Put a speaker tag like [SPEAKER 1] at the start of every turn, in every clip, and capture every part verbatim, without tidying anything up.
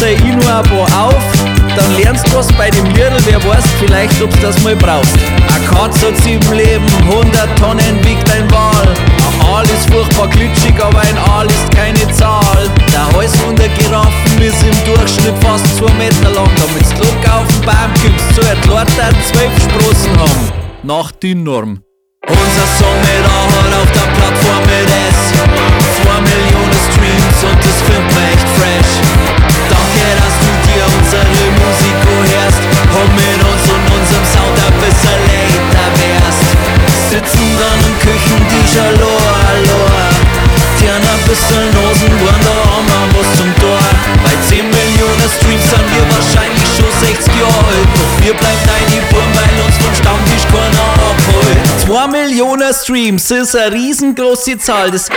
[SPEAKER 1] dreh ich nur ein paar auf, dann lernst du was bei dem Liedl, wer weiß vielleicht, ob du das mal brauchst. Ein Katz hat sieben Leben, hundert Tonnen wiegt ein Wal. Ein Aal ist furchtbar glitschig, aber ein Aal ist keine Zahl. Der Hals von der Giraffen ist im Durchschnitt fast zwei Meter lang. Damit's locker auf den Baum kommst, so ein Lord zwölf Sprossen haben. Nach D I N-Norm. Unser Song mit A hat auf der Plattform mit S zwei Millionen Streams und das findet man echt fresh. Danke, dass du dir unsere Musik hörst und mit uns und unserem Sound ein bisschen later wärst. Sitzen dann im Küchentisch, hallo, hallo, tieren ein bisschen Nasenbohren, da haben wir was zum Tor. Bei zehn Millionen Streams sind wir wahrscheinlich schon sechzig Jahre alt, doch wir bleiben deine Burm, weil uns vom Stammtisch keiner abholt. zwei Millionen Streams ist eine riesengroße Zahl. Das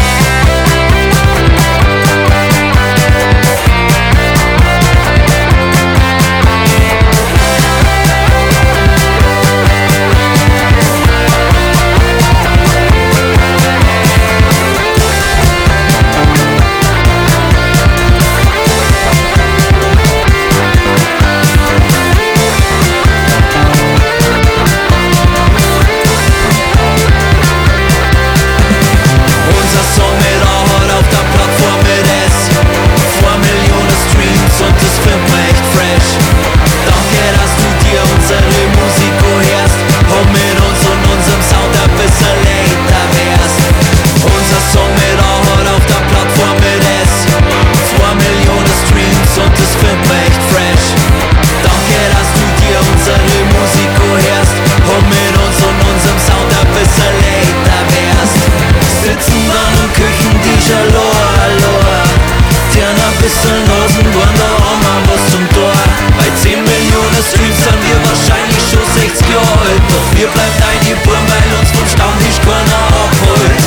[SPEAKER 1] bisschen Nasenbohren, da haben wir was zum Tor. Bei zehn Millionen Streams sind wir wahrscheinlich schon sechzig Jahre alt, doch wir bleiben deine Burm, weil uns vom Stammtisch keiner abholt.